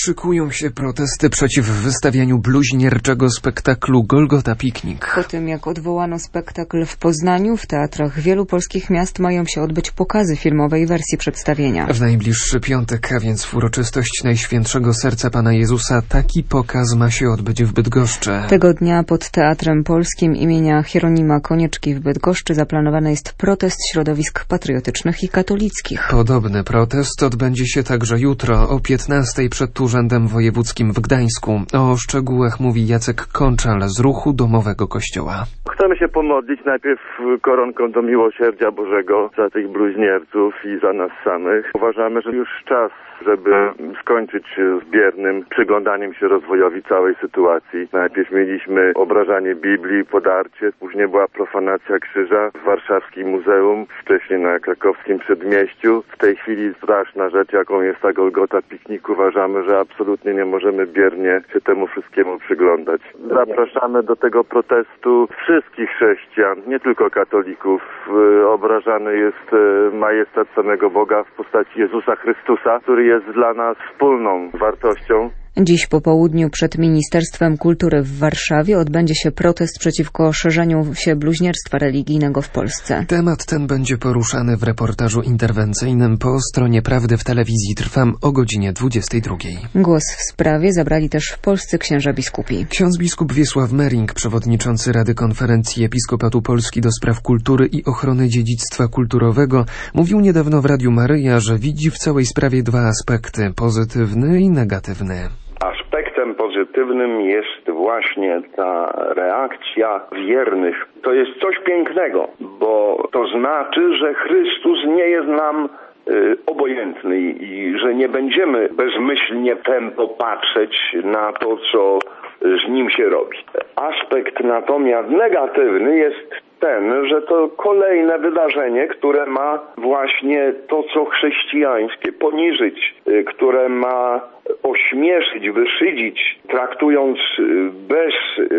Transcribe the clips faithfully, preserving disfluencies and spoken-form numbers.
Szykują się protesty przeciw wystawianiu bluźnierczego spektaklu Golgota Piknik. Po tym, jak odwołano spektakl w Poznaniu, w teatrach wielu polskich miast mają się odbyć pokazy filmowej wersji przedstawienia. W najbliższy piątek, a więc w uroczystość Najświętszego Serca Pana Jezusa, taki pokaz ma się odbyć w Bydgoszczy. Tego dnia pod Teatrem Polskim imienia Hieronima Konieczki w Bydgoszczy zaplanowany jest protest środowisk patriotycznych i katolickich. Podobny protest odbędzie się także jutro o piętnastej przed Urzędem Wojewódzkim w Gdańsku. O szczegółach mówi Jacek Konczal z Ruchu Domowego Kościoła. Chcemy się pomodlić najpierw koronką do miłosierdzia Bożego za tych bluźnierców i za nas samych. Uważamy, że już czas, żeby skończyć z biernym przyglądaniem się rozwojowi całej sytuacji. Najpierw mieliśmy obrażanie Biblii, podarcie, później była profanacja krzyża w warszawskim muzeum, wcześniej na krakowskim przedmieściu. W tej chwili straszna rzecz, jaką jest ta Golgota Piknik. Uważamy, że absolutnie nie możemy biernie się temu wszystkiemu przyglądać. Zapraszamy do tego protestu wszystkich chrześcijan, nie tylko katolików. Obrażany jest majestat samego Boga w postaci Jezusa Chrystusa, który jest dla nas wspólną wartością. Dziś po południu przed Ministerstwem Kultury w Warszawie odbędzie się protest przeciwko szerzeniu się bluźnierstwa religijnego w Polsce. Temat ten będzie poruszany w reportażu interwencyjnym po stronie Prawdy w telewizji Trwam o godzinie dwudziestej drugiej. Głos w sprawie zabrali też polscy księża biskupi. Ksiądz biskup Wiesław Mering, przewodniczący Rady Konferencji Episkopatu Polski do spraw kultury i ochrony dziedzictwa kulturowego, mówił niedawno w Radiu Maryja, że widzi w całej sprawie dwa aspekty, pozytywny i negatywny. Aspektem pozytywnym jest właśnie ta reakcja wiernych. To jest coś pięknego, bo to znaczy, że Chrystus nie jest nam y, obojętny i że nie będziemy bezmyślnie tępo patrzeć na to, co z nim się robi. Aspekt natomiast negatywny jest ten, że to kolejne wydarzenie, które ma właśnie to, co chrześcijańskie, poniżyć, które ma ośmieszyć, wyszydzić, traktując bez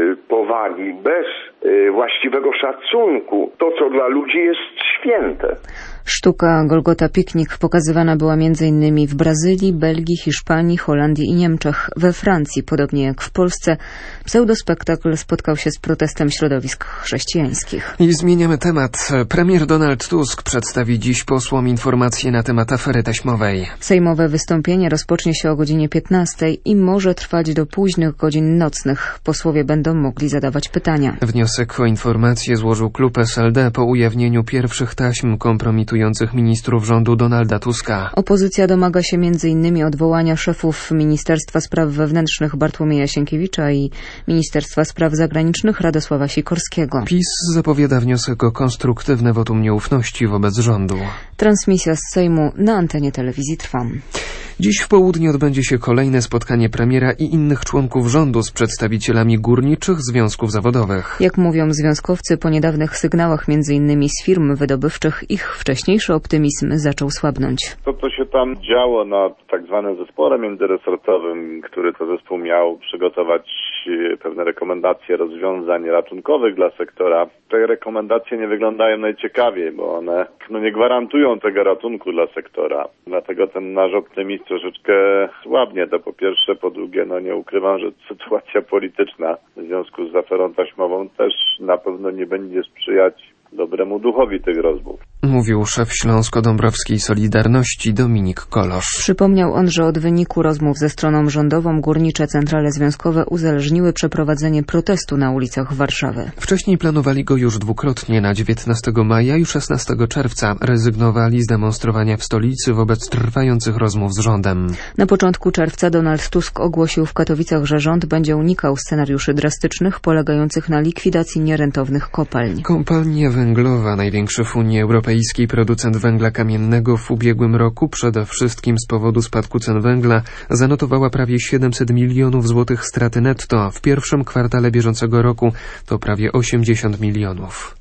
powagi, bez właściwego szacunku to, co dla ludzi jest święte. Sztuka Golgota Piknik pokazywana była między innymi w Brazylii, Belgii, Hiszpanii, Holandii i Niemczech. We Francji, podobnie jak w Polsce, pseudospektakl spotkał się z protestem środowisk chrześcijańskich. I zmieniamy temat. Premier Donald Tusk przedstawi dziś posłom informacje na temat afery taśmowej. Sejmowe wystąpienie rozpocznie się o godzinie piętnastej i może trwać do późnych godzin nocnych. Posłowie będą mogli zadawać pytania. Wniosek o informację złożył klub S L D po ujawnieniu pierwszych taśm kompromitujących ministrów rządu Donalda Tuska. Opozycja domaga się między innymi odwołania szefów Ministerstwa Spraw Wewnętrznych Bartłomieja Sienkiewicza i Ministerstwa Spraw Zagranicznych Radosława Sikorskiego. PiS zapowiada wniosek o konstruktywne wotum nieufności wobec rządu. Transmisja z Sejmu na antenie telewizji Trwam. Dziś w południe odbędzie się kolejne spotkanie premiera i innych członków rządu z przedstawicielami górniczych związków zawodowych. Jak mówią związkowcy, po niedawnych sygnałach między innymi z firm wydobywczych ich wcześniejszy optymizm zaczął słabnąć. To, co się tam działo na tak zwanym zespole międzyresortowym, który to zespół miał przygotować pewne rekomendacje rozwiązań ratunkowych dla sektora, te rekomendacje nie wyglądają najciekawiej, bo one no, nie gwarantują tego ratunku dla sektora. Dlatego ten nasz optymizm troszeczkę słabnie. To po pierwsze, po drugie, no nie ukrywam, że sytuacja polityczna w związku z aferą taśmową też na pewno nie będzie sprzyjać dobremu duchowi tych rozmów. Mówił szef Śląsko-Dąbrowskiej Solidarności Dominik Kolosz. Przypomniał on, że od wyniku rozmów ze stroną rządową górnicze centrale związkowe uzależniły przeprowadzenie protestu na ulicach Warszawy. Wcześniej planowali go już dwukrotnie na dziewiętnastego maja i szesnastego czerwca. Rezygnowali z demonstrowania w stolicy wobec trwających rozmów z rządem. Na początku czerwca Donald Tusk ogłosił w Katowicach, że rząd będzie unikał scenariuszy drastycznych polegających na likwidacji nierentownych kopalń. Kompania węglowa, największy w Unii Europejskiej producent węgla kamiennego, w ubiegłym roku, przede wszystkim z powodu spadku cen węgla, zanotowała prawie siedemset milionów złotych straty netto. W pierwszym kwartale bieżącego roku to prawie osiemdziesiąt milionów.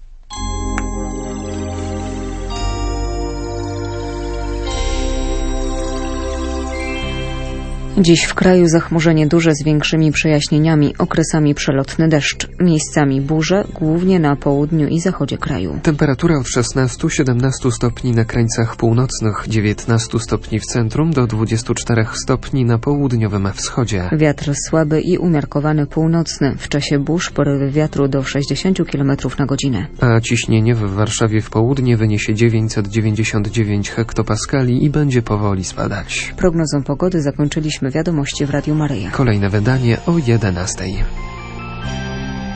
Dziś w kraju zachmurzenie duże z większymi przejaśnieniami, okresami przelotny deszcz, miejscami burze, głównie na południu i zachodzie kraju. Temperatura od szesnastu do siedemnastu stopni na krańcach północnych, dziewiętnastu stopni w centrum do dwudziestu czterech stopni na południowym wschodzie. Wiatr słaby i umiarkowany północny. W czasie burz porywy wiatru do sześćdziesięciu kilometrów na godzinę. A ciśnienie w Warszawie w południe wyniesie dziewięćset dziewięćdziesiąt dziewięć hektopaskali i będzie powoli spadać. Prognozą pogody zakończyliśmy wiadomości w Radiu Maryja. Kolejne wydanie o jedenastej.